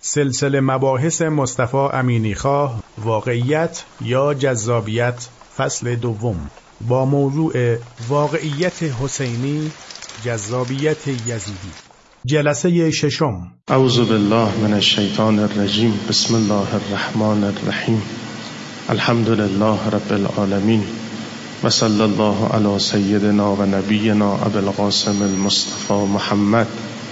سلسله مباحث مصطفی امینیخواه، واقعیت یا جذابیت، فصل دوم، با موضوع واقعیت حسینی، جذابیت یزیدی. جلسه ششم. اعوذ بالله من الشیطان الرجیم. بسم الله الرحمن الرحیم. الحمد لله رب العالمین و صلی الله علی سیدنا و نبینا ابی القاسم المصطفى محمد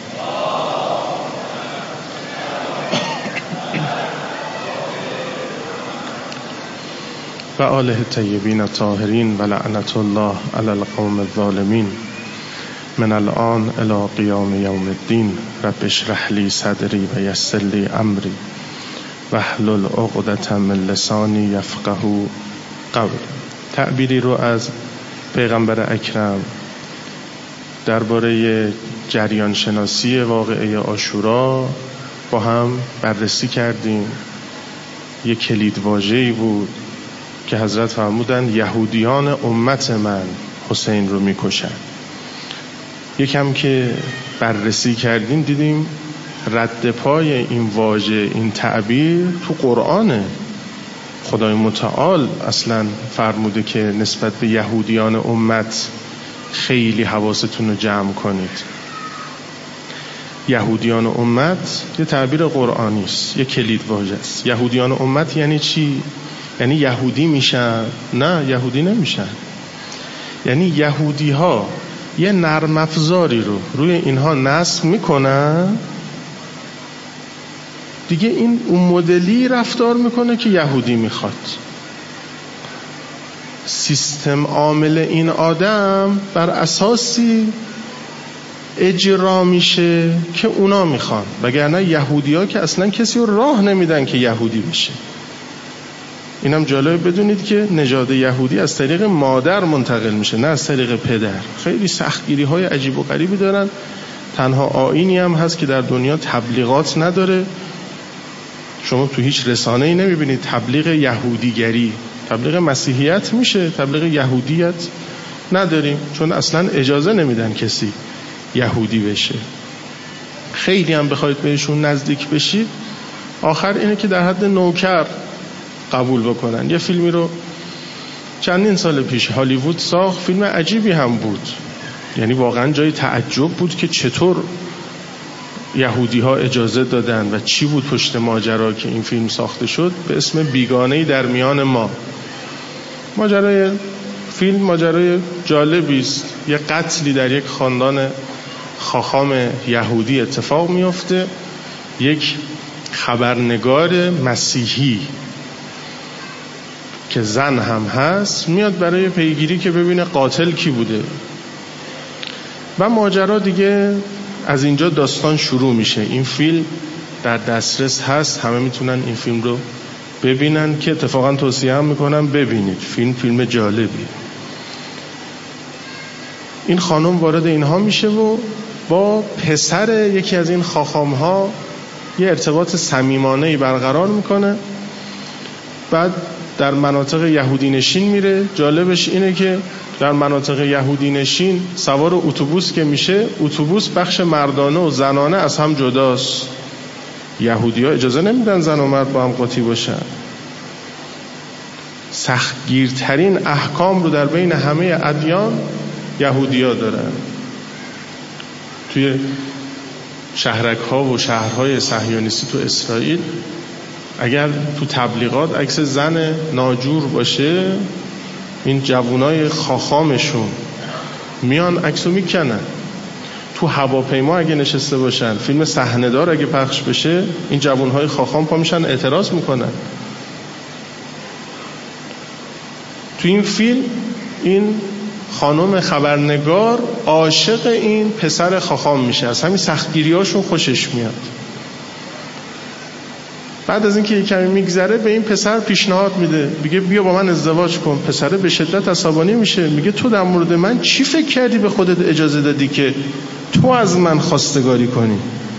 و آله الطیبین الطاهرین و لعنت الله علی القوم الظالمین من الان الی قیام یوم الدین. رب اشرح لی صدری و یسر لی امری واحلل عقدة من لسانی یفقهوا قولی. تعبیری رو از پیغمبر اکرم درباره جریان شناسی واقعه عاشورا با هم بررسی کردیم. یک کلید واژه‌ای بود که حضرت فرمودند یهودیان امت من حسین رو میکشن. یکم که بررسی کردیم دیدیم رد پای این واژه، این تعبیر تو قرآنه. خدای متعال اصلا فرموده که نسبت به یهودیان امت خیلی حواستون رو جمع کنید. یهودیان امت یه تعبیر قرآنی است، یه کلید واژه است. یهودیان امت یعنی چی؟ یعنی یهودی میشن؟ نه، یهودی نمیشن. یعنی یهودی ها یه نرم افزاری رو روی اینها نصب میکنن دیگه، این اون مدلی رفتار میکنه که یهودی میخواد. سیستم عامل این آدم بر اساسی اجرا میشه که اونا میخوان، وگرنه یهودی ها که اصلا کسی رو راه نمیدن که یهودی بشه. اینم جالب بدونید که نژاد یهودی از طریق مادر منتقل میشه، نه از طریق پدر. خیلی سختگیری های عجیب و غریبی دارن. تنها آیینی هم هست که در دنیا تبلیغات نداره. شما تو هیچ رسانه‌ای نمیبینید تبلیغ یهودیگری. تبلیغ مسیحیت میشه، تبلیغ یهودیت نداریم، چون اصلا اجازه نمیدن کسی یهودی بشه. خیلی هم بخواید بهشون نزدیک بشید، آخر اینه که در حد نوکر قبول بکنن. یه فیلمی رو چندین سال پیش هالیوود ساخت، فیلم عجیبی هم بود، یعنی واقعا جای تعجب بود که چطور یهودی ها اجازه دادن و چی بود پشت ماجرا که این فیلم ساخته شد، به اسم بیگانه‌ای در میان ما. ماجرای فیلم ماجرای جالبی است. یه قتلی در یک خاندان خاخام یهودی اتفاق میفته. یک خبرنگار مسیحی که زن هم هست میاد برای پیگیری که ببینه قاتل کی بوده و ماجرا دیگه از اینجا داستان شروع میشه. این فیلم در دسترس هست، همه میتونن این فیلم رو ببینن که اتفاقا توصیه هم میکنم ببینید. فیلم جالبی. این خانم وارد اینها میشه و با پسر یکی از این خاخام ها یه ارتباط صمیمانه‌ای برقرار میکنه. بعد در مناطق یهودی نشین میره. جالبش اینه که در مناطق یهودی نشین سوار اتوبوس که میشه، اتوبوس بخش مردانه و زنانه از هم جداست. یهودی ها اجازه نمیدن زن و مرد با هم قاطی باشن. سختگیرترین احکام رو در بین همه ادیان یهودی ها دارن. توی شهرک ها و شهرهای صهیونیستی تو اسرائیل اگر تو تبلیغات عکس زن ناجور باشه، این جوانای خاخامشون میان عکسو میکنن. تو هواپیما اگه نشسته باشن، فیلم صحنه‌دار اگه پخش بشه، این جوانهای خاخام پا میشن اعتراض میکنن. تو این فیلم این خانم خبرنگار عاشق این پسر خاخام میشه، از همین سختگیریاشون خوشش میاد. بعد از اینکه یک کمی میگذره به این پسر پیشنهاد میده، میگه بیا با من ازدواج کن. پسر به شدت عصبانی میشه، میگه تو در مورد من چی فکر کردی به خودت اجازه دادی که تو از من خواستگاری کنی؟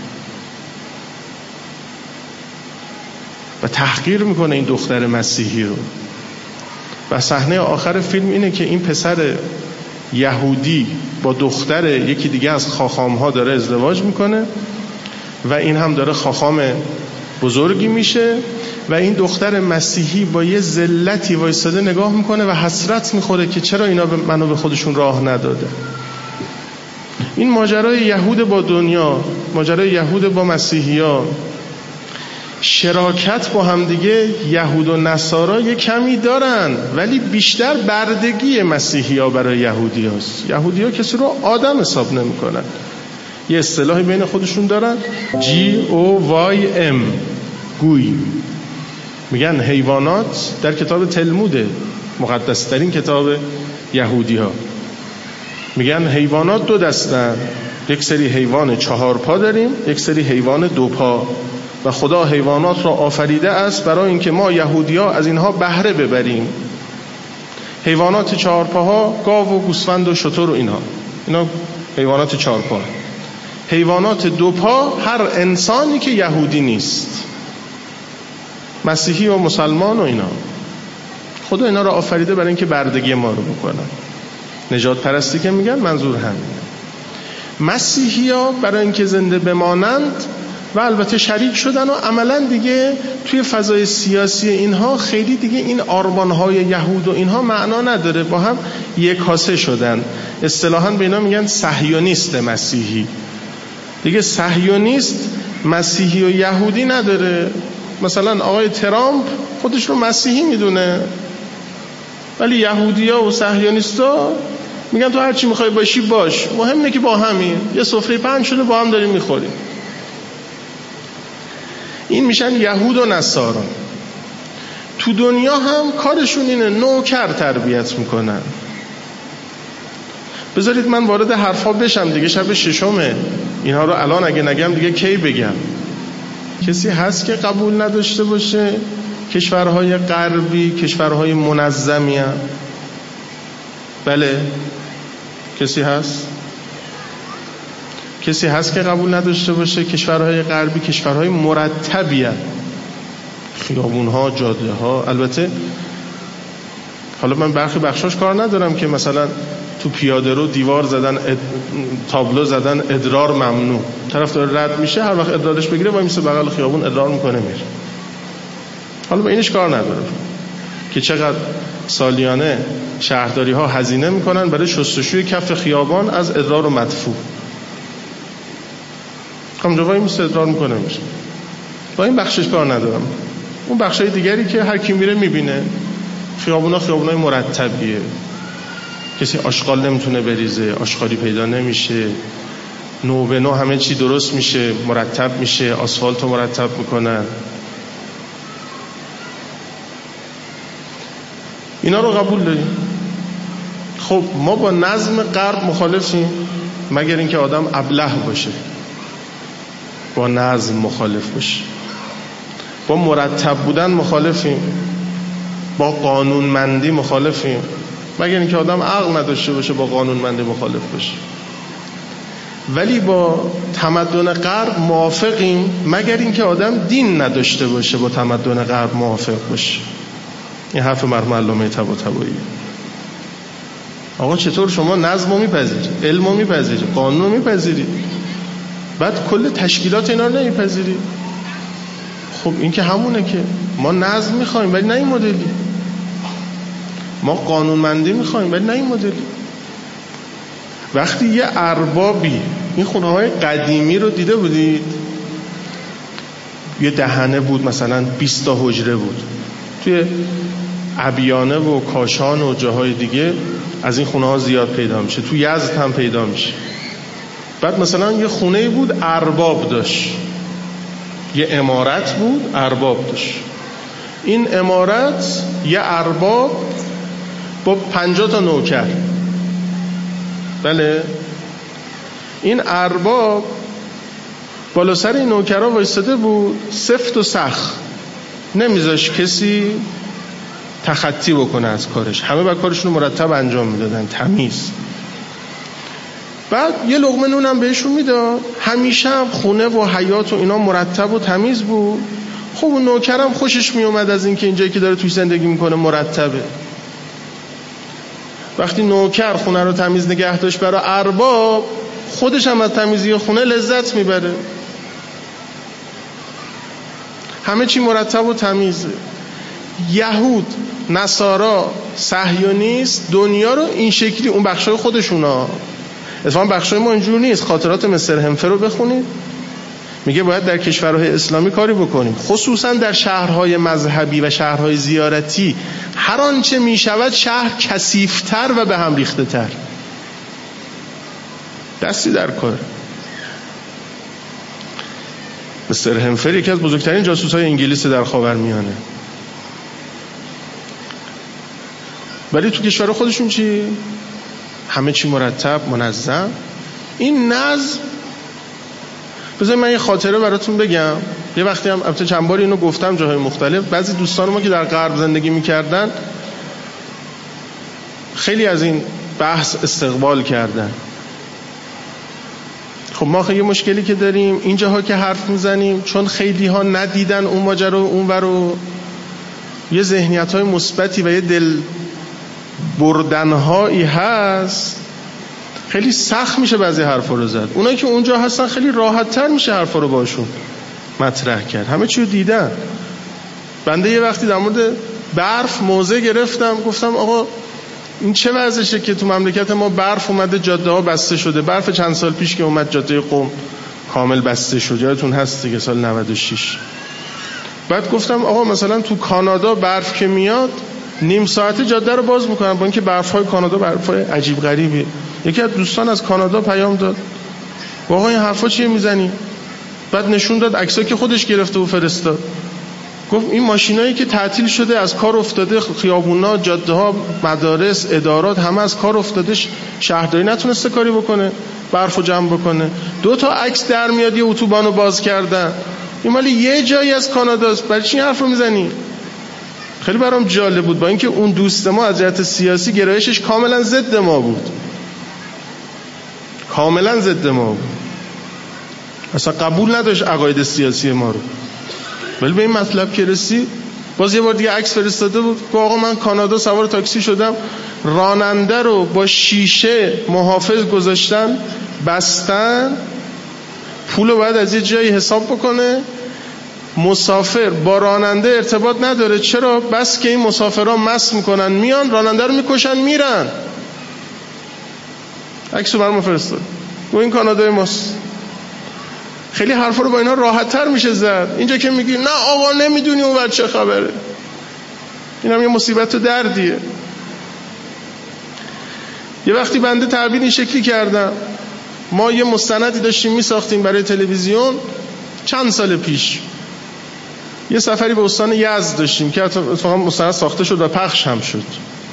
و تحقیر میکنه این دختر مسیحی رو. و صحنه آخر فیلم اینه که این پسر یهودی با دختر یکی دیگه از خاخام ها داره ازدواج میکنه و این هم داره خاخام بزرگی میشه و این دختر مسیحی با یه ذلتی وایساده نگاه میکنه و حسرت میخوره که چرا اینا منو به خودشون راه نداده. این ماجرای یهود با دنیا، ماجرای یهود با مسیحی‌ها، شراکت با هم دیگه یهود و نصارا یه کمی دارن، ولی بیشتر بردگی مسیحی‌ها برای یهودی‌هاست. یهودی‌ها کسی رو آدم حساب نمی‌کنن. یه اصطلاحی بین خودشون دارن، GOYM، گوی. میگن حیوانات، در کتاب تلمود مقدس ترین کتاب یهودی‌ها، میگن حیوانات دو دستن، یک سری حیوان 4 پا داریم، یک سری حیوان 2 پا، و خدا حیوانات را آفریده است برای اینکه ما یهودی‌ها از اینها بهره ببریم. حیوانات 4 پاها گاو و گوسفند و شتر و اینا حیوانات 4 پا. حیوانات 2 پا هر انسانی که یهودی نیست، مسیحی و مسلمان و اینا. خدا اینا را آفریده برای اینکه بردگی ما رو بکنن. نجات پرستی که میگن منظور همینه. مسیحی‌ها برای اینکه زنده بمانند و البته شریک شدن و عملا دیگه توی فضای سیاسی اینها خیلی دیگه این آرمان‌های یهود و اینها معنا نداره، با هم یک کاسه شدن. اصطلاحاً به اینا میگن صهیونیست مسیحی. دیگه صهیونیست مسیحی و یهودی نداره. مثلا آقای ترامپ خودش رو مسیحی میدونه، ولی یهودی‌ها و صهیونیست‌ها میگن تو هر چی میخوای باشی باش، مهم اینه که با همین یه سفره پهن شده با هم داریم میخوریم. این میشن یهود و نصارا. تو دنیا هم کارشون اینه، نوکر تربیت میکنن. بذارید من وارد حرفا بشم دیگه، شب 6. اینها رو الان اگه نگم دیگه کی بگم؟ کسی هست که قبول نداشته باشه کشورهای غربی کشورهای منظمی هست؟ بله، کسی هست؟ کسی هست که قبول نداشته باشه کشورهای غربی کشورهای مرتبی هست؟ خیابونها، جاده ها. البته حالا من برخی بخشاش کار ندارم که مثلا تو پیاده رو دیوار زدن، تابلو زدن ادرار ممنوع، طرف داره رد میشه هر وقت ادرارش بگیره وای میسه بغل خیابون ادرار میکنه میره. حالا با اینش کار ندارم که چقدر سالیانه شهرداری ها هزینه میکنن برای شستشوی کف خیابان از ادرار و مدفوع. همونجا وای میسه ادرار میکنه میشه. با این بخشش کار ندارم. اون بخشای دیگری که هر کی میره میبینه خیابونا خیابونای مرتبیه، کسی آشغال نمیتونه بریزه، آشغالی پیدا نمیشه، نو به نو همه چی درست میشه، مرتب میشه، آسفالت رو مرتب میکنن. اینا رو قبول داریم. خب ما با نظم غرب مخالفیم مگر اینکه آدم ابله باشه، با نظم مخالف باشه. با مرتب بودن مخالفیم، با قانونمندی مخالفیم مگر اینکه آدم عقل نداشته باشه با قانونمندی مخالف باشه. ولی با تمدن غرب موافقیم مگر اینکه آدم دین نداشته باشه با تمدن غرب موافق باشه. این حرف مرحوم علامه طباطبایی. آقا چطور شما نظم رو میپذیرید، علم رو میپذیرید، قانون رو میپذیرید، بعد کل تشکیلات اینا رو نمیپذیرید؟ خب این که همونه که ما نظم میخوایم ولی نه این مدلی، ما قانونمندی میخوایم ولی نه این مدلی. وقتی یه اربابی این خونه های قدیمی رو دیده بودید، یه دهنه بود مثلا 20 تا حجره بود، توی عبیانه و کاشان و جاهای دیگه از این خونه ها زیاد پیدا میشه، تو یزد هم پیدا میشه. بعد مثلا یه خونه بود ارباب داشت، یه عمارت بود ارباب داشت. این عمارت یه ارباب با 50 تا نوکر. بله، این ارباب بالا سر این نوکرها وایساده بود، سفت و سخت، نمیذاش کسی تخطی بکنه از کارش، همه با کارشون رو مرتب انجام میدادن، تمیز. بعد یه لقمه نونم بهشون میداد، همیشه هم خونه و حیاط و اینا مرتب و تمیز بود. خب اون نوکرم خوشش میومد از اینکه اینجایی که داره توی زندگی میکنه مرتبه. وقتی نوکر خونه رو تمیز نگه داشت برای ارباب، خودش هم از تمیزی خونه لذت میبره. همه چی مرتب و تمیزه. یهود، نصارا، صهیونیست دنیا رو این شکلی، اون بخشای خودشونا، اتفاقا بخشای ما اینجور نیست. خاطرات مستر همفر رو بخونید، میگه باید در کشورهای اسلامی کاری بکنیم، خصوصا در شهرهای مذهبی و شهرهای زیارتی هر آنچه میشود شهر کثیف‌تر و به هم ریخته تر. دستی در کار. مستر همفر یکی از بزرگترین جاسوس‌های انگلیس در خاورمیانه، ولی تو کشور خودشون چی؟ همه چی مرتب، منظم. این نظم، بذارید من یه خاطره براتون بگم. یه وقتی هم البته چند بار اینو گفتم جاهای مختلف، بعضی دوستان ما که در غرب زندگی میکردن خیلی از این بحث استقبال کردن. خب ما خیلی مشکلی که داریم اینجاها که حرف میزنیم، چون خیلی ها ندیدن اون ماجرا و اون ورو، یه ذهنیت‌های مثبتی و یه دل بردن‌هایی هست، خیلی سخت میشه بعضی حرفا رو زد. اونایی که اونجا هستن خیلی راحت‌تر میشه حرفا رو باشون مطرح کرد. همه چی رو دیدن. بنده یه وقتی در مورد برف موضع گرفتم، گفتم آقا این چه وضعشه که تو مملکت ما برف اومده، جاده ها بسته شده. برف چند سال پیش که اومد جاده قم کامل بسته شد، یادتون هست دیگه، سال 96. بعد گفتم آقا مثلا تو کانادا برف که میاد نیم ساعته جاده رو باز میکنن، با اینکه برف‌های کانادا برف‌های عجیب غریبیه. یکی از دوستان از کانادا پیام داد، آقا این حرفا چیه میزنی؟ بعد نشون داد عکسایی که خودش گرفته و فرستاد. گفت این ماشینایی که تعطیل شده، از کار افتاده، خیابونا، جاده‌ها، مدارس، ادارات همه از کار افتاده، شهرداری نتونسته کاری بکنه، برفو جمع بکنه. 2 تا عکس در میاد یه اتوبانو باز کردن. این مالی یه جایی از کاناداست، برای چی این حرفو میزنی؟ خیلی برام جالب بود، با اینکه اون دوست ما از جهت سیاسی گرایشش کاملا ضد ما بود، کاملا ضد ما بود، اصلا قبول نداشت عقاید سیاسی ما رو. ولی به این مطلب که رسید، باز یه بار دیگه عکس فرستاده بود که آقا من کانادا سوار تاکسی شدم، راننده رو با شیشه محافظ گذاشتن، بستن، پولو باید از یه جایی حساب بکنه، مسافر با راننده ارتباط نداره. چرا؟ بس که این مسافرها مست میکنن، میان راننده رو میکشن میرن. عکسو برام فرستاد. و این کانادای ماست. خیلی حرفا رو با اینا راحت تر میشه زد. اینجا که میگی نه آقا نمیدونی اون ور چه خبره، اینم یه مصیبت و دردیه. یه وقتی بنده تعبیر این شکلی کردم، ما یه مستندی داشتیم میساختیم برای تلویزیون چند سال پیش. یه سفری به استان یزد داشتیم که اتفاقا مستند ساخته شد و پخش هم شد.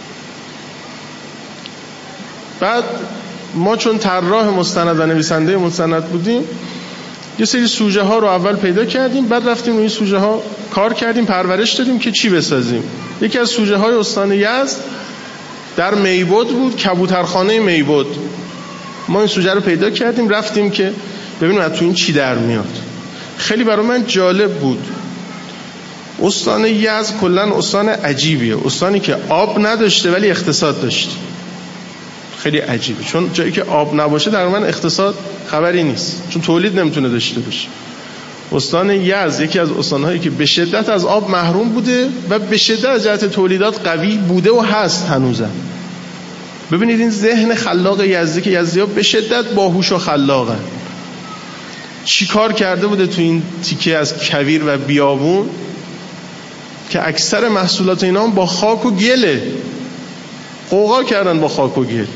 بعد ما چون طراح مستند و نویسنده مستند بودیم، یه سری سوژه ها رو اول پیدا کردیم، بعد رفتیم روی سوژه ها کار کردیم، پرورش دادیم که چی بسازیم. یکی از سوژه های استان یزد در میبود بود، کبوترخانه میبود. ما این سوژه رو پیدا کردیم، رفتیم که ببینیم از تو این چی در میاد. خیلی برای من جالب بود. استان یزد کلا استان عجیبیه، استانی که آب نداشته ولی اقتصاد داشت. خیلی عجیبه، چون جایی که آب نباشه در من اقتصاد خبری نیست، چون تولید نمیتونه داشته باشه. استان یزد یکی از استانهایی که به شدت از آب محروم بوده و به شدت از جهت تولیدات قوی بوده و هست هنوزم. ببینید این ذهن خلاق یزدی که یزدی‌ها به شدت باهوش و خلاقن، چی کار کرده بوده تو این تیکه از کویر و بیابون که اکثر محصولات اینا با خاک و گله، قوقا کردن با خاک و گل.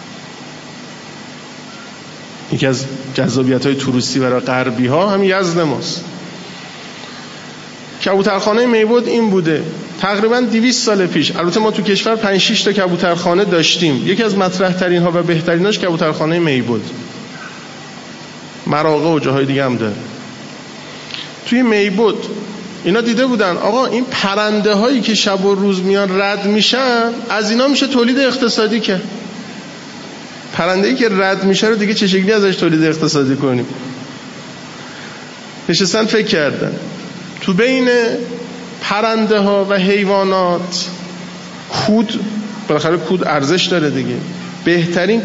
یکی از جذابیت‌های توریستی برای غربی‌ها هم یزد ماست. کبوترخانه میبود این بوده تقریباً 200 سال پیش. البته ما تو کشور 5-6 تا کبوترخانه داشتیم، یکی از مطرح ترین ها و بهتریناش کبوترخانه میبود. مراغه و جاهای دیگه هم داره. توی میبود اینا دیده بودن آقا این پرنده هایی که شب و روز میان رد میشن، از اینا میشه تولید اقتصادی کرد. پرنده‌ای که رد میشه رو دیگه چه شکلی ازش تولید اقتصادی کنیم؟ نشستن فکر کردن تو بین پرنده ها و حیوانات کود، بالاخره کود ارزش داره دیگه، بهترین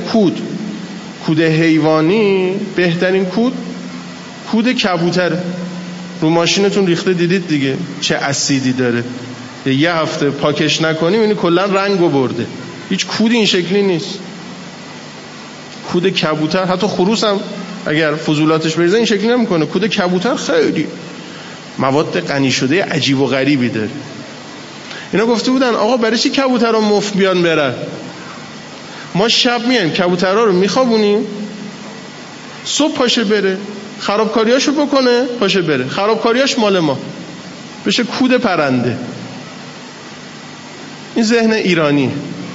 کود حیوانی، بهترین کود کبوتره. رو ماشینتون ریخته دیدید دیگه چه اسیدی داره، یه هفته پاکش نکنیم این کلا رنگو برده. هیچ کودی این شکلی نیست. کود کبوتر، حتی خروس هم اگر فضولاتش بریزه این شکلی نمیکنه. کود کبوتر خیلی مواد غنی شده عجیب و غریبی داره. اینا گفته بودن آقا برای چی کبوترها مفت بیان برن؟ ما شب میایم کبوترها رو میخوابونیم، صبح پاشه بره خرابکاریاشو بکنه، پاشه بره، خرابکاریاش مال ما بشه کود پرنده. این ذهن ایرانی.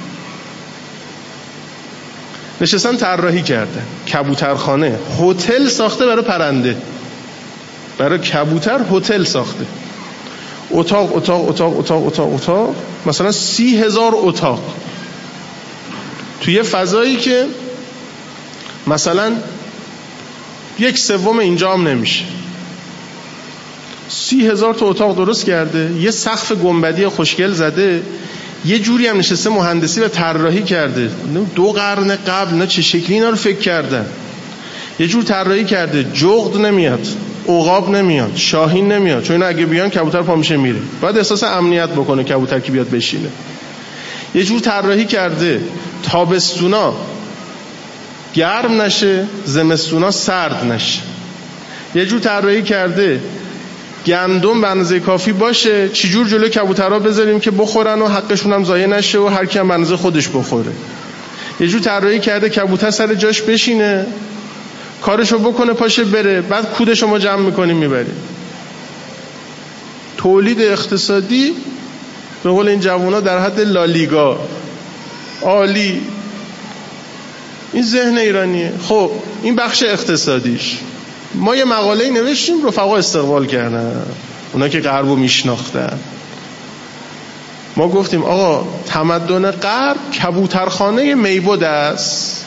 نشستن طراحی کردن کبوترخانه، هتل ساخته برای پرنده، برای کبوتر هتل ساخته، اتاق اتاق اتاق اتاق اتاق اتاق، مثلا 30,000 اتاق توی فضایی که مثلا 1/3 اینجا هم نمیشه. 30,000 تا اتاق درست کرده، یه سقف گنبدی خوشگل زده، یه جوری هم نشسته مهندسی و طراحی کرده. 2 قرن قبل اینا چه شکلی اینا رو فکر کردن. یه جور طراحی کرده جغد نمیاد، عقاب نمیاد، شاهین نمیاد، چون اینا اگه بیان کبوتر پا میشه میره. باید احساس امنیت بکنه کبوتر که بیاد بشینه. یه جور طراحی کرده تابستونا گرم نشه، زمستونا سرد نشه. یه جور طراحی کرده گندم به اندازه کافی باشه، چجور جلو کبوترها بذاریم که بخورن و حقشون هم ضایع نشه و هر کی هم به اندازه خودش بخوره. یه جور طراحی کرده کبوتر سر جاش بشینه، کارشو بکنه، پاشه بره، بعد کودشو ما جمع میکنیم میبریم. تولید اقتصادی به قول این جوونا در حد لالیگا، عالی. این ذهن ایرانیه. خب این بخش اقتصادیش. ما یه مقاله‌ای نوشتیم، رفقا استقبال کردن، اونا که غربو میشناختن. ما گفتیم آقا تمدن غرب کبوترخانه میبود است،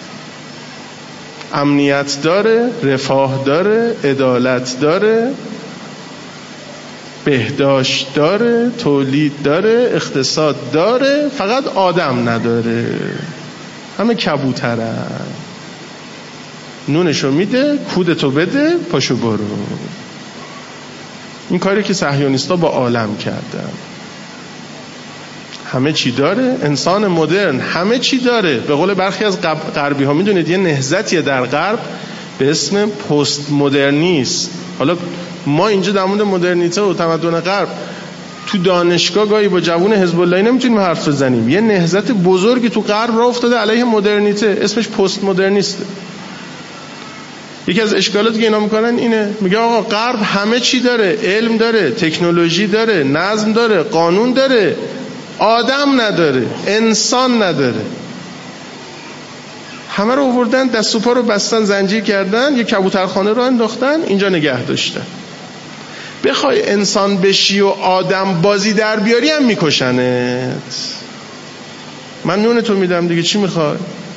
امنیت داره، رفاه داره، عدالت داره، بهداشت داره، تولید داره، اقتصاد داره، فقط آدم نداره. همه کبوترن. نونشو میده، کودتو بده، پاشو برو. این کاری که صهیونیستا با عالم کردن. همه چی داره، انسان مدرن همه چی داره. به قول برخی از غربی ها، میدونید یه نهضتیه در غرب به اسم پست مدرنیسم. حالا ما اینجا در مورد مدرنیته و تمدن غرب تو دانشگاه گاهی با جوون حزب اللهی نمیتونیم حرف بزنیم. یه نهضت بزرگی تو غرب راه افتاده علیه مدرنیته، اسمش پست مدرنیسته. یکی از اشکالاتی که اینا میکنن اینه، میگه آقا غرب همه چی داره، علم داره، تکنولوژی داره، نظم داره، قانون داره، آدم نداره، انسان نداره. همه رو آوردن، دست و پا رو بستن، زنجیر کردن، یه کبوترخانه رو انداختن، اینجا نگه داشتن. بخوای انسان بشی و آدم بازی در بیاری هم میکشنت. من نونتو میدم دیگه، چی میخوای؟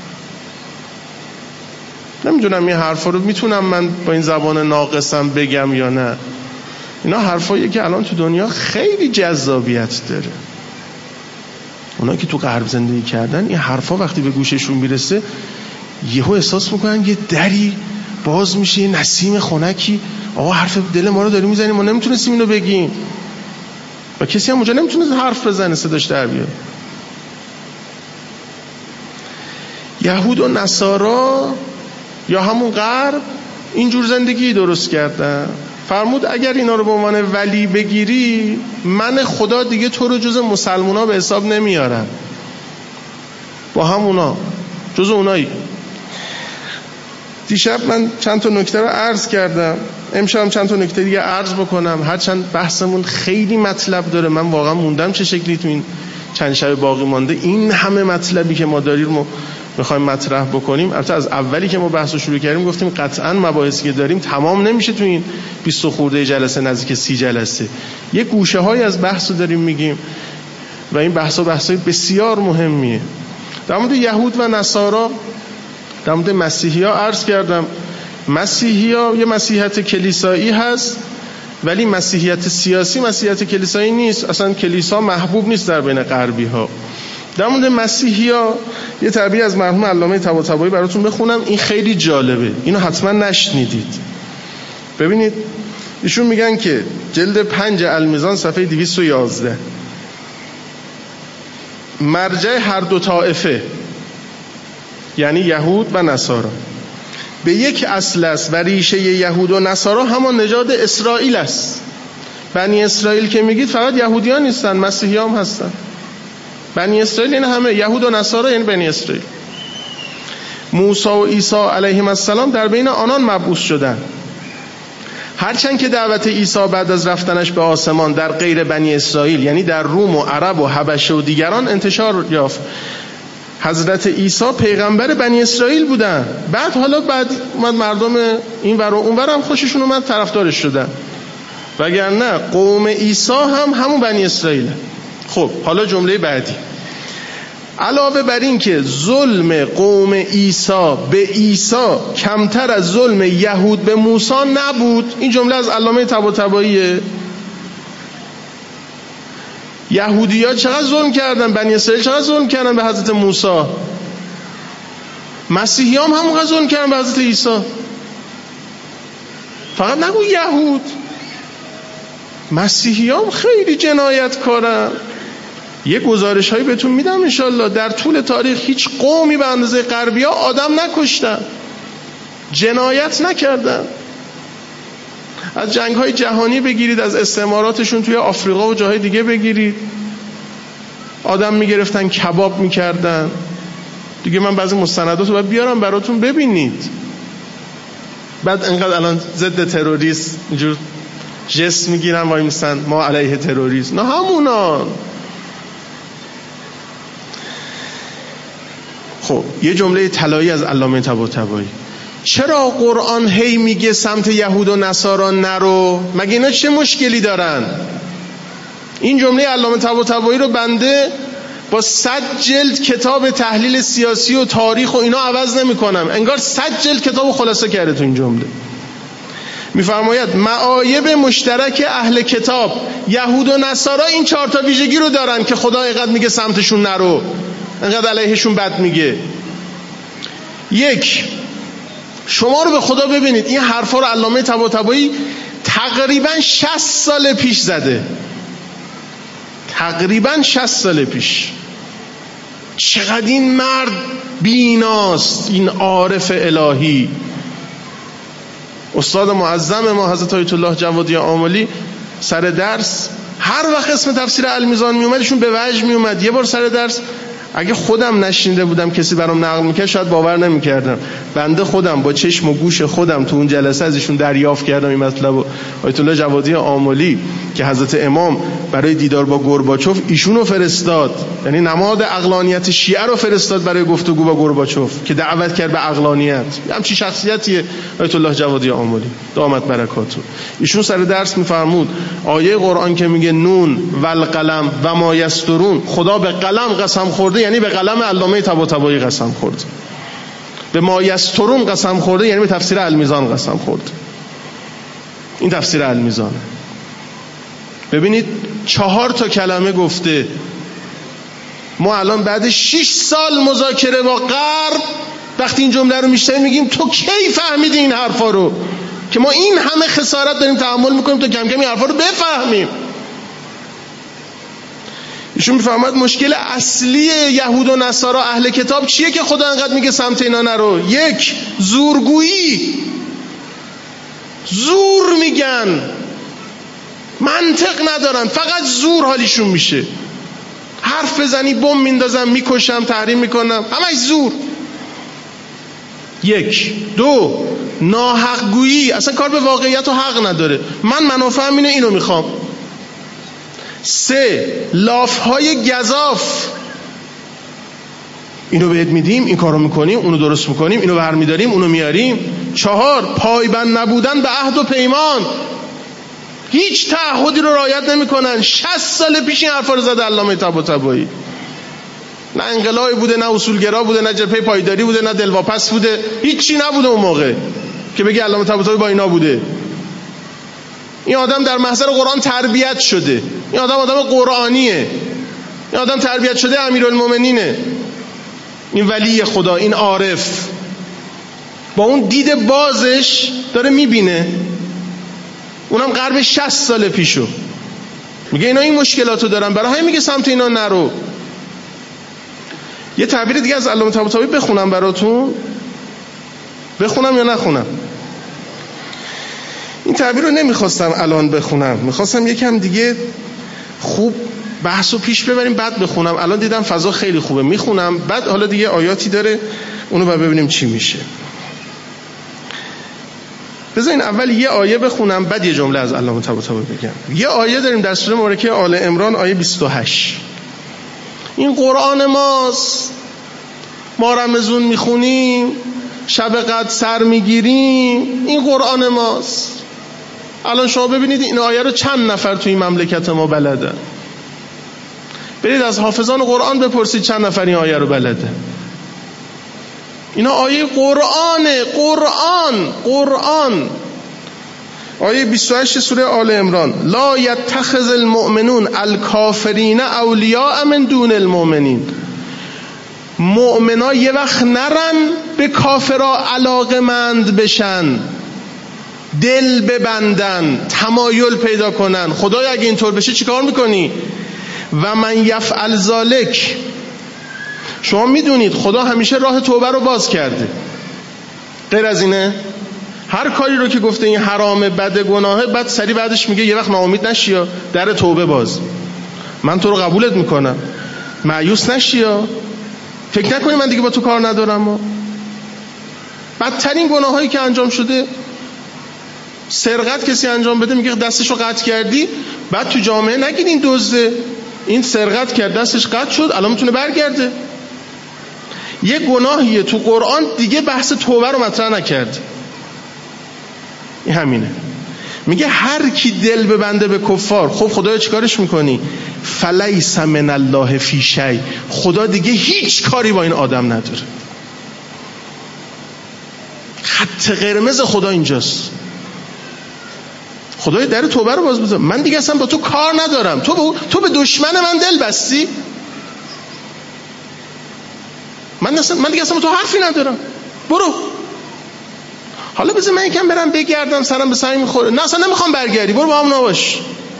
نمیدونم این حرفا رو میتونم من با این زبان ناقصم بگم یا نه. اینا حرفاییه که الان تو دنیا خیلی جذابیت داره. اونا که تو غرب زندگی کردن این حرفا وقتی به گوششون میرسه یهو احساس میکنن یه دری باز میشه، یه نسیم خنکی، آقا حرف دل ما رو داری میزنی، ما نمیتونستیم اینو بگیم و کسی هم اونجا نمیتونه حرف بزنه، صداش در بیاد. یهود و نصارا یا همون غرب اینجور زندگی درست کردن. فرمود اگر اینا رو به عنوان ولی بگیری، من خدا دیگه تو رو جز مسلمونا به حساب نمیارم، با همونا جز اونایی. دیشب من چند تا نکته رو عرض کردم، امشب چند تا نکته دیگه عرض بکنم، هرچند بحثمون خیلی مطلب داره. من واقعا موندم چه شکلی تو این چند شب باقی مانده این همه مطلبی که ما داریم رو میخوایم مطرح بکنیم. البته از اولی که ما بحث رو شروع کردیم گفتیم قطعاً مباحثی که داریم تمام نمیشه تو این 20 خورده جلسه، نزدیک 30 جلسه. یه گوشه های از بحث رو داریم میگیم و این بحث‌های بسیار مهمیه. در مورد یهود و نصارا، در مورد مسیحی‌ها عرض کردم. مسیحی‌ها یه مسیحیت کلیسایی هست، ولی مسیحیت سیاسی مسیحیت کلیسایی نیست. اصلا کلیسا محبوب نیست در بین غربی‌ها. در مورد مسیحی‌ها یه تعبیر از مرحوم علامه طباطبایی براتون بخونم، این خیلی جالبه، اینو حتما نشنیدید. ببینید ایشون میگن که جلد 5 المیزان صفحه 211 مرجع هر دو طائفه یعنی یهود و نصارا به یک اصل است و ریشه یهود و نصارا همان نژاد اسرائیل است. بنی اسرائیل که میگید فقط یهودیان نیستن، مسیحی هم هستن. بنی اسرائیل این همه، یهود و نصارا یعنی بنی اسرائیل. موسی و عیسی علیهم السلام در بین آنان مبعوث شدند. هرچند که دعوت عیسی بعد از رفتنش به آسمان در غیر بنی اسرائیل یعنی در روم و عرب و حبشه و دیگران انتشار یافت، حضرت عیسی پیغمبر بنی اسرائیل بودن. بعد اومد مردم این ور و اون ور هم خوششون اومد طرفدارش شدن، وگرنه قوم عیسی هم همون بنی اسرائیل. خب حالا جمله بعدی، علاوه بر این که ظلم قوم عیسی به عیسی کمتر از ظلم یهود به موسی نبود. این جمله از علامه طباطباییه. یهودی‌ها چقدر ظلم کردن، بنی اسرائیل چقدر ظلم کردن به حضرت موسی، مسیحی هم همونقدر ظلم کردن به حضرت عیسی. فقط نگو یهود، مسیحی هم خیلی جنایت کارن. یه گزارش هایی بهتون میدم انشالله، در طول تاریخ هیچ قومی به اندازه غربی‌ها آدم نکشتن، جنایت نکردن. از جنگ های جهانی بگیرید، از استعماراتشون توی آفریقا و جاهای دیگه بگیرید، آدم میگرفتن کباب میکردن دیگه. من بعضی مستندات رو باید بیارم براتون ببینید. بعد انقدر الان ضد تروریست اینجور جست میگیرن وای میستن ما علیه تروریسم، نه همونان. خب یه جمله طلایی از علامه طباطبایی، چرا قرآن هی میگه سمت یهود و نصارا نرو؟ مگه اینا چه مشکلی دارن؟ این جمله علامه طباطبایی رو بنده با 100 جلد کتاب تحلیل سیاسی و تاریخ و اینا عوض نمی کنم. انگار 100 جلد کتاب خلاصه کرده تو این جمله. میفرماید معایب مشترک اهل کتاب یهود و نصارا این 4 تا ویژگی رو دارن که خدا اینقدر میگه سمتشون نرو، اینقدر علیهشون بد میگه. 1، شما رو به خدا ببینید، این حرفا رو علامه طباطبایی تقریبا 60 سال پیش زده، تقریبا 60 سال پیش. چقدر این مرد بیناست، این عارف الهی. استاد معظم ما حضرت آیت الله جوادی آملی سر درس هر وقت اسم تفسیر المیزان می اومدشون به وجه می اومد. یه بار سر درس اگه خودم نشینده بودم کسی برام نقل میکرد شاید باور نمیکردم. بنده خودم با چشم و گوش خودم تو اون جلسه ازشون دریافت کردم این مطلب. آیت الله جوادی آملی که حضرت امام برای دیدار با گورباچوف ایشونو فرستاد، یعنی نماد عقلانیت شیعه رو فرستاد برای گفتگو با گورباچوف که دعوت کرد به عقلانیت. همچین شخصیتیه آیت الله جوادی آملی دامت برکاته. ایشون سر درس میفرمود آیه قرآن که میگه نون والقلم و ما یسطرون، خدا به قلم قسم خورده یعنی به قلم علامه طباطبایی قسم خورده. به ما یسطرون قسم خورده یعنی به تفسیر المیزان قسم خورده. این تفسیر المیزانه. ببینید 4 تا کلمه گفته. ما الان بعد 6 سال مذاکره با غرب وقتی این جمله رو میشنویم میگیم تو کی فهمیدی این حرفا رو که ما این همه خسارت داریم تحمل میکنیم تا کم کم این حرفا رو بفهمیم. ایشون میفهمد مشکل اصلی یهود و نصارا اهل کتاب چیه که خدا انقدر میگه سمت اینا نرو؟ 1، زورگویی. زور میگن، منطق ندارن، فقط زور حالیشون میشه. حرف بزنی بم میندازم، میکشم، تحریم میکنم، همش زور. 1، 2، ناحق گویی، اصلا کار به واقعیت و حق نداره. من منافعم اینه، اینو میخوام. 3، لافهای گزاف، اینو بهت میدیم، این کارو میکنیم، اونو درست میکنیم، اینو برمیداریم، اونو میاریم. 4، پایبند نبودن به عهد و پیمان، هیچ تعهدی رو رعایت نمیکنن. 60 سال پیش این حرفا رو زده علامه طباطبایی. نه انقلابی بوده، نه اصولگرا بوده، نه جبهه پایداری بوده، نه دلواپس بوده، هیچی نبوده اون موقع که بگی علامه طباطبایی با اینا بوده. این آدم در محضر قرآن تربیت شده، این آدم قرآنیه، این آدم تربیت شده امیرالمومنینه، این ولی خدا، این عارف با اون دید بازش داره میبینه. اونم غرب 60 سال پیشو. میگه اینا این مشکلاتو دارن، برای همین میگه سمت اینا نرو. یه تعبیر دیگه از علامه طباطبایی بخونم براتون، بخونم یا نخونم؟ این تعبیر رو نمیخواستم الان بخونم، میخواستم یکم دیگه خوب بحثو پیش ببریم بعد بخونم. الان دیدم فضا خیلی خوبه، میخونم بعد حالا دیگه آیاتی داره اونو بعد ببینیم چی میشه. بذارین اول یه آیه بخونم بعد یه جمله از علامه طباطبایی بگم. یه آیه داریم در سوره مبارکه آل عمران آیه 28. این قرآن ماست، ما رمضون میخونیم، شب قدر سر میگیریم، این قرآن ماست. الان شما ببینید این آیه رو چند نفر توی مملکت ما بلدن؟ برید از حافظان قرآن بپرسید چند نفر این آیه رو بلده. اینا آیه قرآنه، قرآن. آیه 28 سوره آل عمران: لا یتخذ المؤمنون الکافرین اولیاء من دون المؤمنین. مؤمنا یه وقت نرن به کافرا علاقمند بشن، دل ببندن، تمایل پیدا کنن. خدای اگه اینطور بشه چیکار میکنی؟ و من یفعل ذالک. شما میدونید خدا همیشه راه توبه رو باز کرده، غیر از اینه؟ هر کاری رو که گفته این حرامه، بده، گناهه، بعد سری بعدش میگه یه وقت ناامید نشی یا در توبه باز، من تو رو قبولت میکنم، مایوس نشی یا فکر نکنی من دیگه با تو کار ندارم. بدترین گناهایی که انجام شده، سرقت کسی انجام بده میگه دستش رو قطع کردی، بعد تو جامعه نگید این دزده، این سرقت کرد دستش قطع شد الان میتونه برگرده. یه گناهیه تو قرآن دیگه بحث توبه رو مطرح نکرد. این همینه، میگه هر کی دل ببنده به کفار، خب خدایا چیکارش میکنی؟ فلیس من الله فی شیء. خدا دیگه هیچ کاری با این آدم نداره. خط قرمز خدا اینجاست. خدای در توبه رو باز بذار. من دیگه اصلا با تو کار ندارم، تو به دشمن من دل بستی، من دیگه اصلا با تو حرفی ندارم، برو. حالا بذار من یکم برم بگردم، سرم به سنگ میخوره. نه اصلا نمیخوام برگردی، برو با هم نباش.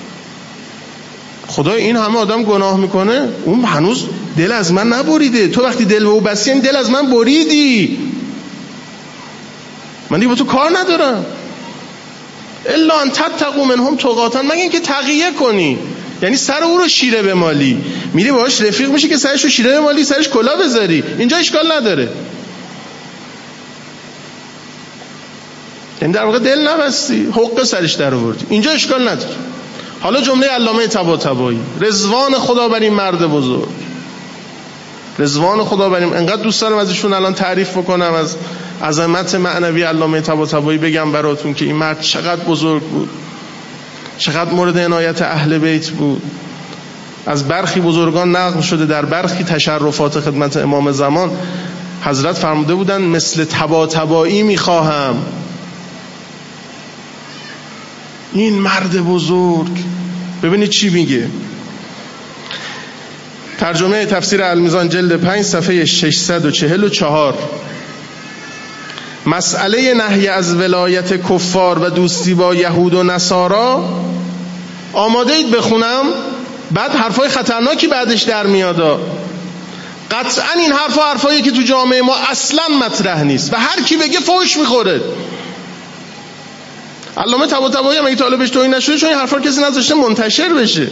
خدای این همه آدم گناه میکنه، اون هنوز دل از من نبریده. تو وقتی دل به او بستی این دل از من بریدی، من دیگه با تو کار ندارم. الا ان تتقوا منهم تقاتا، مگه اینکه تقیه کنی، یعنی سر او رو شیره بمالی، میری باهاش رفیق میشی که سرش رو شیره بمالی، سرش کلاه بذاری، اینجا اشکال نداره. یعنی در واقع دل نبستی، حق سرش در آوردی، اینجا اشکال نداره. حالا جمله علامه طباطبایی: رضوان خدا بر این مرد بزرگ. رضوان خدا بر این، انقدر دوست دارم ازشون الان تعریف بکنم، از عظمت معنوی علامه طباطبایی بگم براتون که این مرد چقدر بزرگ بود، چقدر مورد عنایت اهل بیت بود. از برخی بزرگان نقل شده در برخی تشرفات خدمت امام زمان حضرت فرموده بودن مثل طباطبایی میخواهم. این مرد بزرگ، ببینید چی میگه. ترجمه تفسیر المیزان جلد 5 صفحه 644: مسئله نهی از ولایت کفار و دوستی با یهود و نصارا. آماده اید بخونم؟ بعد حرفای خطرناکی بعدش در میاد. قطعا این حرفاییه که تو جامعه ما اصلا مطرح نیست و هر کی بگه فوش میخوره. علامه طباطبایی هم اگه طالبش توهین نشده، چون این حرفا کسی نذاشته منتشر بشه.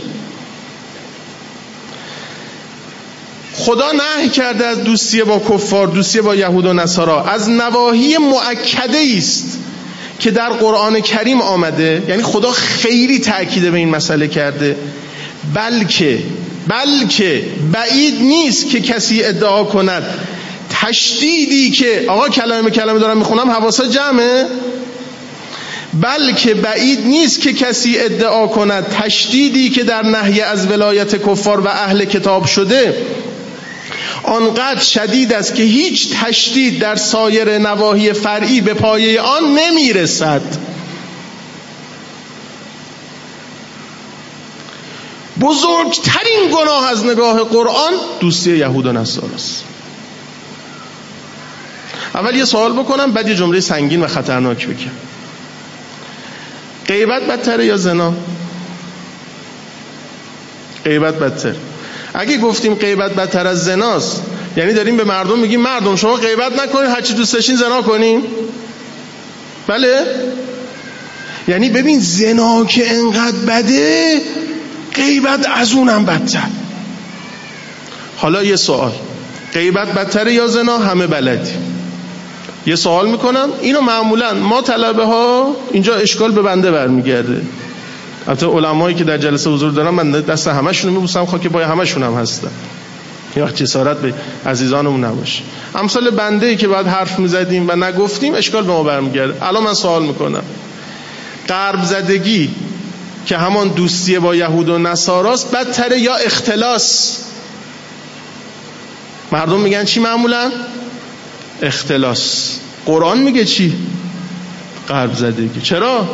خدا نهی کرده از دوستی با کفار، دوستی با یهود و نصارا، از نواهی مؤکده است که در قرآن کریم آمده. یعنی خدا خیلی تأکید به این مسئله کرده. بلکه بعید نیست که کسی ادعا کند تشدیدی که آقا کلمه دارم میخونم حواسا جمعه، بلکه بعید نیست که کسی ادعا کند تشدیدی که در نهی از ولایت کفار و اهل کتاب شده آنقدر شدید است که هیچ تشدید در سایر نواحی فرعی به پایه آن نمیرسد. بزرگترین گناه از نگاه قرآن دوستی یهود و نصارا است. اول یه سوال بکنم بعد یه جمله سنگین و خطرناک بگم. غیبت بدتره یا زنا؟ غیبت بدتر. اگه گفتیم غیبت بدتر از زناست، یعنی داریم به مردم میگیم مردم شما غیبت نکنید، هر چی دوست داشتین زنا کنین. بله؟ یعنی ببین زنا که انقدر بده، غیبت از اونم بدتر. حالا یه سوال، غیبت بدتره یا زنا؟ همه بلدی. یه سوال میکنم، اینو معمولا ما طلبه ها اینجا اشکال به بنده برمیگرده. البته علمایی که در جلسه حضور دارن من دست همشون رو میبوسم، خاک پای همشون هم هستن، یه وقت جسارت به عزیزانمون نباشه. امثال بنده‌ای که بعد حرف میزدیم و نگفتیم اشکال به ما برمیگرده. الان من سوال میکنم، غرب زدگی که همان دوستی با یهود و نصاراست بدتره یا اختلاس؟ مردم میگن چی معمولا؟ اختلاس. قرآن میگه چی؟ غرب زدگی. چرا؟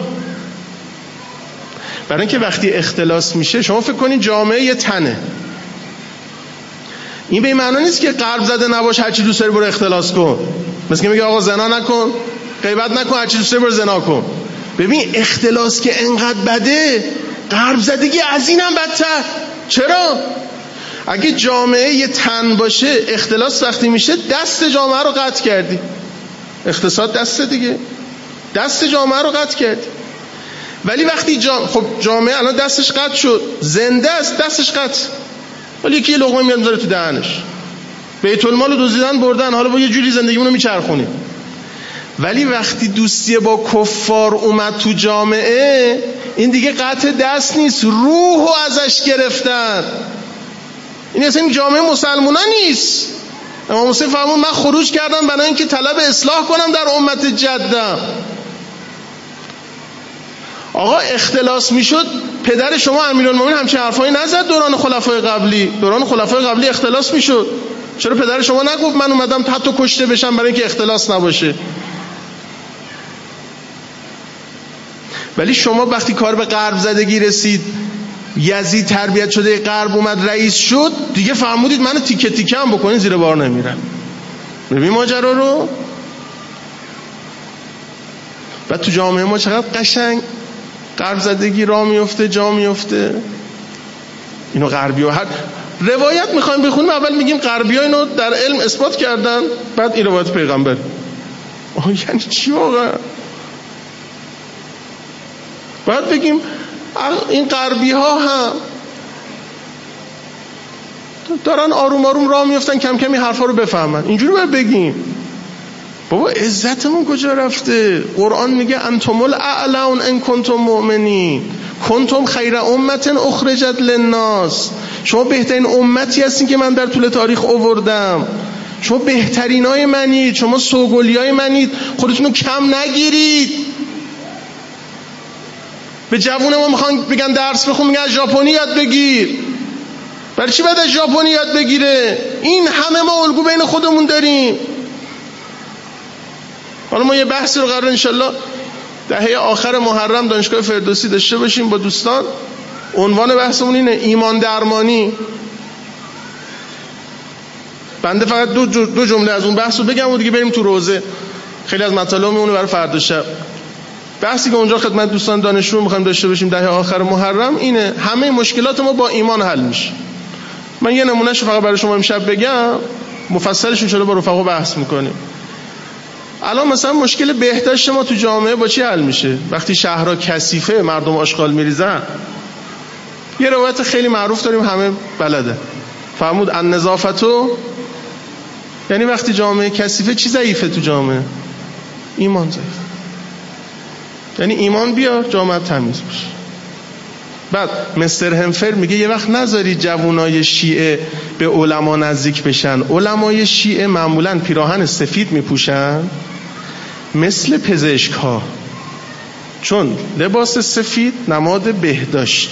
برای اینکه وقتی اختلاس میشه، شما فکر کنید جامعه یه تنه، این به این معنی نیست که غرب زده نباش، هر چی دوست داری برو اختلاس کن. مثل که میگه آقا زنا نکن، غیبت نکن، هر چی دوست داری برو زنا کن. ببین اختلاس که انقدر بده، غرب زدگی از اینم بدتر. چرا؟ اگه جامعه یه تن باشه، اختلاس وقتی میشه دست جامعه رو قطع کردی. اقتصاد دست دیگه، دست جامعه رو قطع کردی. ولی وقتی خب جامعه الان دستش قطع شد، زنده است دستش قطع، ولی یکی لقمه میاد میذاره تو دهنش، بیت المال رو دزدیدن بردن، حالا با یه جوری زندگیمون رو میچرخونیم. ولی وقتی دوستی با کفار اومد تو جامعه، این دیگه قطع دست نیست، روحو ازش گرفتن. این اصلا این جامعه مسلمانان نیست. امام حسین فرمود من خروج کردم برای اینکه طلب اصلاح کنم در امت جدم. آقا اختلاس میشد، پدر شما امیرالمومنین همچین حرفایی نزد دوران خلفای قبلی. دوران خلفای قبلی اختلاس میشد. چرا پدر شما نگفت من اومدم حتی کشته بشم برای اینکه اختلاس نباشه؟ ولی شما وقتی کار به غرب زدگی رسید، یزید تربیت شده غرب اومد رئیس شد، دیگه فهمودید منو تیکه تیکه هم بکنین زیر بار نمیرم. ببین ماجرا رو. و تو جامعه ما چقدر قشنگ غرب زدگی راه میفته، جا میفته. اینو غربی‌ها هر روایت میخوایم بخونیم اول میگیم غربی‌ها اینو در علم اثبات کردن، بعد این روایت پیغمبر. یعنی چی واقعا؟ بعد بگیم این غربی‌ها هم دارن آروم آروم راه میفتن، کم کم این حرفا رو بفهمن. اینجوری باید بگیم. بابا عزتمون کجا رفته؟ قرآن میگه انتم الاعلون ان کنتم مؤمنین کنتم خیر امت اخرجت للناس. شما بهترین امتی هستین که من در طول تاریخ آوردم. شما بهترینای منید، شما سوگلیای منید، خودتون رو کم نگیرید. به جوون ما میخوان بگن درس بخون، میگن از ژاپنی یاد بگیر. برای چی باید از ژاپنی یاد بگیره؟ این همه ما الگو بین خودمون داریم. حالا ما یه بحثی رو قرار انشالله دهه آخر محرم دانشگاه فردوسی داشته باشیم با دوستان. عنوان بحثمون اینه ایمان درمانی. بنده فقط دو جمله از اون بحث رو بگم و دیگه بریم تو روزه. خیلی از مطالب میمونه برای فردا شب. بحثی که اونجا خدمت دوستان دانشجو میخوایم داشته باشیم دهه آخر محرم اینه همه مشکلات ما با ایمان حل میشه. من یه نمونهشو فقط برای شما امشب بگم، مفصلش ان با رفقا بحث میکنیم. الان مثلا مشکل بهداشت ما تو جامعه با چی حل میشه؟ وقتی شهرها کثیفه، مردم آشغال میریزن. یه روایت خیلی معروف داریم همه بلده، فرمود النظافتو، یعنی وقتی جامعه کثیفه چی ضعیفه تو جامعه؟ ایمان ضعیف. یعنی ایمان بیار جامعه تمیز بشه. بعد مستر همفر میگه یه وقت نذاری جوانای شیعه به علما نزدیک بشن. علمای شیعه معمولاً پیراهن سفید میپوشن مثل پزشک ها، چون لباس سفید نماد بهداشت.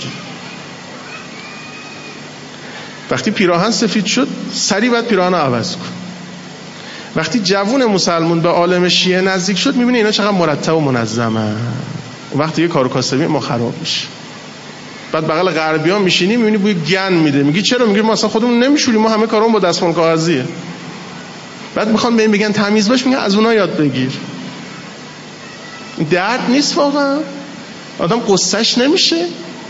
وقتی پیراهن سفید شد سریع باید پیراهن رو عوض کن. وقتی جوون مسلمون به عالم شیعه نزدیک شد میبینه اینا چقدر مرتب و منظمه. اون وقتی یه کارو کاسبی ما خراب میشه. بعد بغل غربیان میشینی میبینی بوی گن میده، میگی چرا؟ میگی ما اصلا خودمون نمیشوریم، ما همه کارامون با دستمال کاغذیه. بعد میخوان بهم بگن تمیز باش، میگن از اونها یاد بگیر. درد نیست واقعا. آدم قصهش نمیشه؟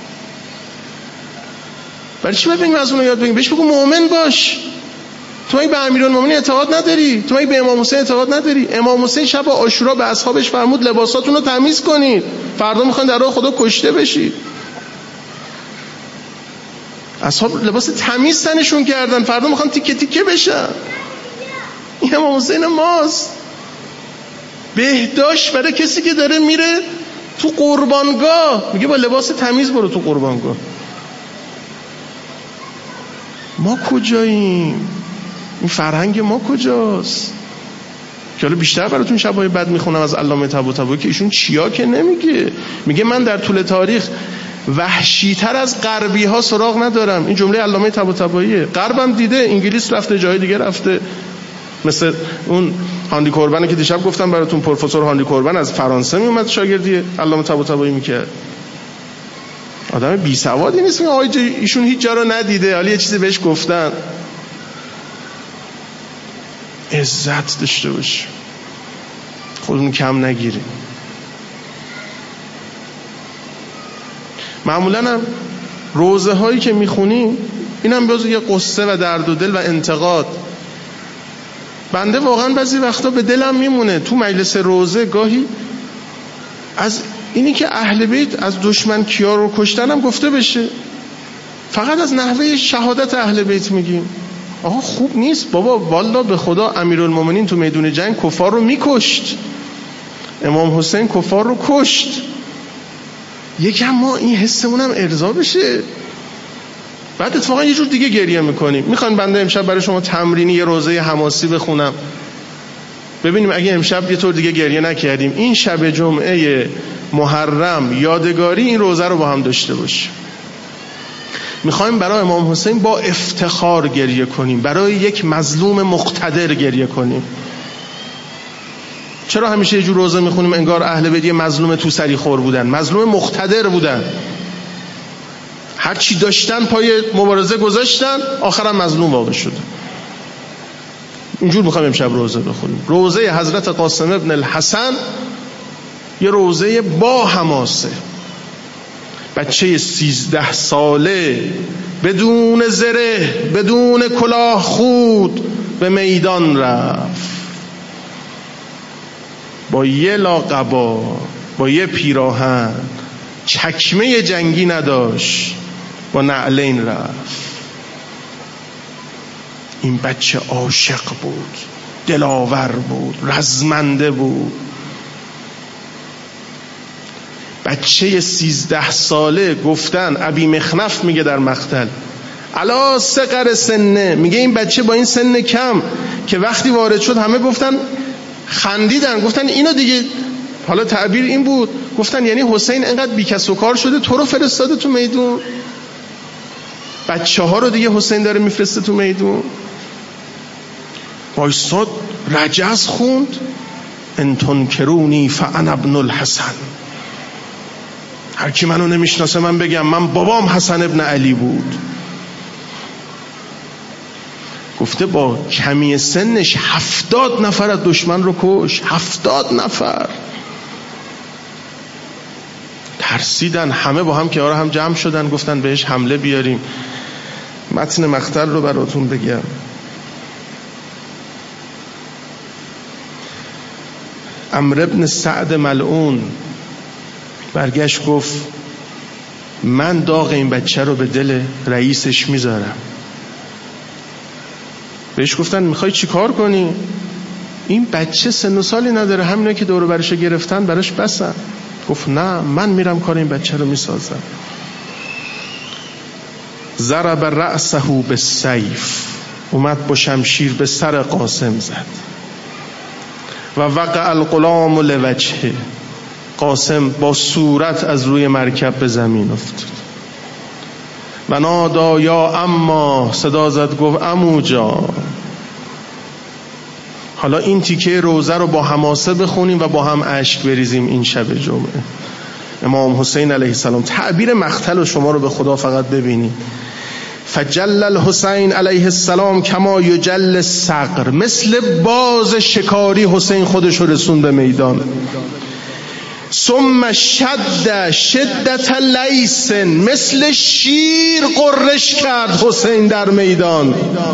برای چی باید بگیم از اونو یاد بگیم؟ بهش بگو مؤمن باش. تو اگه به امیرالمومنین اعتقاد نداری، تو اگه به امام حسین اعتقاد نداری، امام حسین شب عاشورا به اصحابش فرمود لباساتون رو تمیز کنید، فردا میخواین در راه خدا کشته بشید. اصحاب لباس تمیز تنشون کردن، فردا میخوان تیکه تیکه بشن. این امام حسین ماست. بهداشت برای کسی که داره میره تو قربانگاه، میگه با لباس تمیز برو تو قربانگاه. ما کجاییم؟ این فرهنگ ما کجاست؟ که حالا بیشتر براتون شبای بد میخونم از علامه طباطبایی که ایشون چیا که نمیگه. میگه من در طول تاریخ وحشی‌تر از غربی ها سراغ ندارم. این جمله علامه طباطباییه. غربم دیده، انگلیس رفته، جای دیگه رفته، مثل اون هاندی کوربن که دیشب گفتم براتون، پروفسور هاندی کوربن از فرانسه میومد شاگردی علامه طباطبایی میکرد. آدم بی سوادی نیست که آقای ایشون هیچ جا رو ندیده، حالا یه چیزی بهش گفتن. عزت داشته باش، خودمون کم نگیریم. معمولا هم روزه هایی که میخونیم اینم باز یه قصه و درد و دل و انتقاد. بنده واقعا بعضی وقتا به دلم میمونه تو مجلس روزه گاهی از اینی که اهل بیت از دشمن کیا رو کشتن هم گفته بشه، فقط از نحوه شهادت اهل بیت میگیم. آقا خوب نیست بابا، والله به خدا امیرالمومنین تو میدون جنگ کفار رو میکشت، امام حسین کفار رو کشت. یکم ما این حسمون هم ارضا بشه. بعد اتفاقا یه جور دیگه گریه میکنیم. میخوان بنده امشب برای شما تمرینی یه روزه حماسی بخونم، ببینیم اگه امشب یه طور دیگه گریه نکردیم این شب جمعه محرم یادگاری این روزه رو با هم داشته باشیم. میخوایم برای امام حسین با افتخار گریه کنیم، برای یک مظلوم مقتدر گریه کنیم. چرا همیشه یه جور روزه میخونیم انگار اهل بیت یه مظلوم تو سری خور بودن؟ مظلوم مقتدر بودن، هر چی داشتن پای مبارزه گذاشتن، آخرا مظلوم واقع شد. اینجور میخوایم امشب روزه بخونیم. روزه حضرت قاسم ابن الحسن یه روزه با حماسه. بچه 13 ساله بدون زره، بدون کلاه خود به میدان رفت، با یه لاقبا، با یه پیراهن، چکمه جنگی نداشت، با نعلین رفت. این بچه عاشق بود، دلاور بود، رزمنده بود. بچه 13 ساله گفتن، ابی مخنف میگه در مقتل، الا صغر سنه، میگه این بچه با این سن کم که وقتی وارد شد همه گفتن، خندیدن، گفتن اینو دیگه، حالا تعبیر این بود، گفتن یعنی حسین اینقدر بیکس و کار شده تو رو فرستاده تو میدون، بچه ها رو دیگه حسین داره میفرسته تو میدون. وایستاد رجز خوند، ان تنکرونی فانا ابن الحسن. هر کی منو نمیشناسه من بگم من بابام حسن ابن علی بود. گفته با کمی سنش 70 نفر از دشمن رو کش. 70 نفر. ترسیدن همه با هم کنار هم جمع شدن، گفتن بهش حمله بیاریم. متن مقتل رو براتون بگم. عمرو بن سعد ملعون برگشت گفت من داغ این بچه رو به دل رئیسش میذارم. بهش گفتن میخوای چی کار کنی؟ این بچه سن و سالی نداره، همینا که دور برش گرفتن براش بسن. گفت نه، من میرم کار این بچه رو میسازم. ضرب رأسه بالسیف، اومد با شمشیر به سر قاسم زد. و وقع الغلام لوجهه، قاسم با صورت از روی مرکب به زمین افتاد. و نادا یا اما، صدا زد گفت عمو جان. حالا این تیکه روزه رو با حماسه بخونیم و با هم اشک بریزیم این شب جمعه. امام حسین علیه السلام، تعبیر مقتل شما رو به خدا فقط ببینید. فجل الحسین علیه السلام کما یجل الصقر، مثل باز شکاری حسین خودش رو رسون به میدان. ثم شدت لیس، مثل شیر قررش کرد حسین در میدان.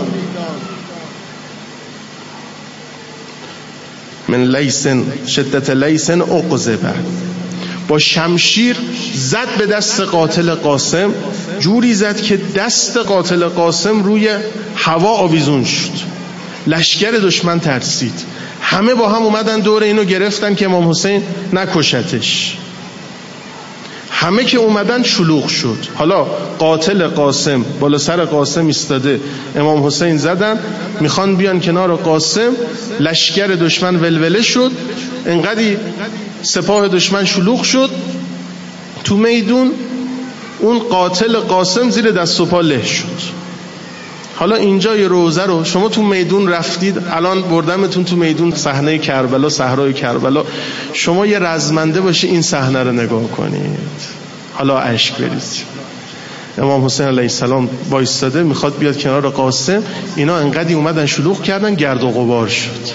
من لیس شدت لیس عقذب، با شمشیر زد به دست قاتل قاسم، جوری زد که دست قاتل قاسم روی هوا آویزون شد. لشکر دشمن ترسید، همه با هم اومدن دور اینو گرفتن که امام حسین نکشتش. همه که اومدن شلوغ شد. حالا قاتل قاسم بالا سر قاسم ایستاده، امام حسین زدن میخوان بیان کنار قاسم، لشکر دشمن ولوله شد، انقدی سپاه دشمن شلوغ شد تو میدون، اون قاتل قاسم زیر دست و پا له شد. حالا اینجا یه روزه رو شما تو میدون رفتید، الان بردمتون تو میدون صحنه کربلا، صحرای کربلا، شما یه رزمنده باشی این صحنه رو نگاه کنید، حالا اشک بریزید. امام حسین علیه السلام وایستاده میخواد بیاد کنار قاسم، اینا انقدی اومدن شلوغ کردن گرد و غبار شد.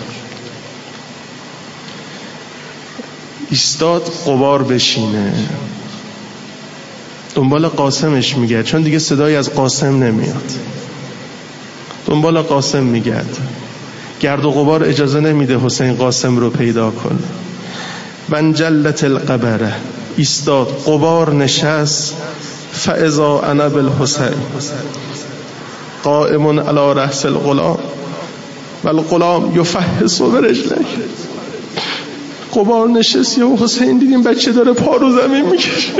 ایستاد غبار بشینه، دنبال قاسمش میگرد، چون دیگه صدایی از قاسم نمیاد، دنبال قاسم میگرد. گرد و غبار اجازه نمیده حسین قاسم رو پیدا کنه. بنجلت القبره، ایستاد، غبار نشست. فاذا انا بالحسین قائم علی رأس الغلام والغلام یفحص برجلیه. غبار نشست، یا حسین دیدیم بچه داره پا رو زمین میکشه.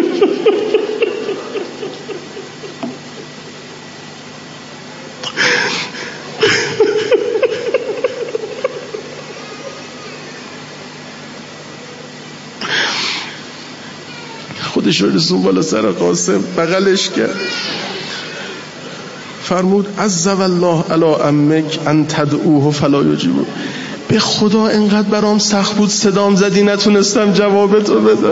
خودش رو رسون بالا سر قاسم، بغلش کرد، فرمود عز والله علی عمک ان تدعوه فلا یجیبه. به خدا انقدر برام سخت بود صدام زدی نتونستم جوابتو بدم.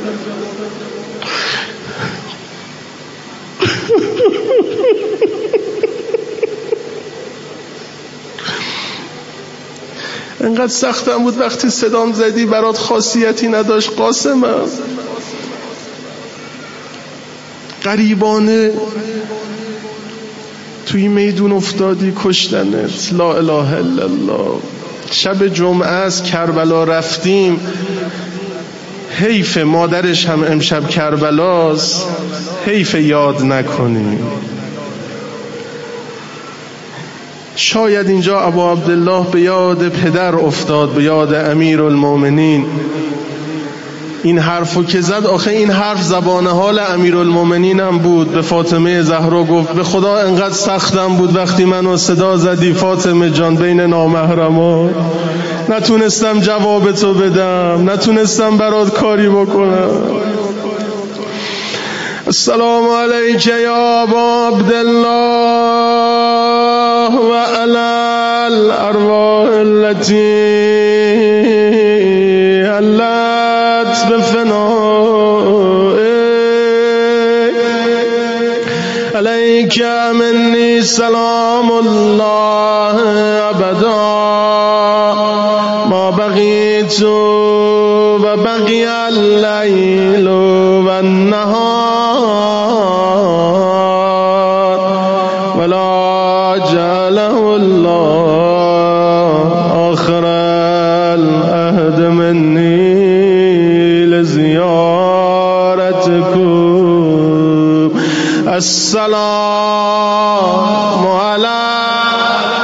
انقدر سختم بود وقتی صدام زدی، برات خاصیتی نداشت قاسمم. غریبانه توی میدون افتادی، کشتنت. لا اله الا الله. شب جمعه از کربلا رفتیم، حیف مادرش هم امشب کربلاست، حیف یاد نکنیم. شاید اینجا ابا عبدالله به یاد پدر افتاد، به یاد امیرالمومنین. این حرفو که زد، آخه این حرف زبان حال امیرالمومنین هم بود. به فاطمه زهرا گفت به خدا انقدر سختم بود وقتی منو صدا زدی فاطمه جان بین نامحرما، نتونستم جوابتو بدم، نتونستم برات کاری بکنم. السلام علیک یا ابا عبدالله و علی الارواح التي علت بفنائه علیک منی سلام الله ابدا ما بقیت و بقی اللیل و النهار ولا جعله الله آخر العهد منی لزیارتکم. السلام علیکم.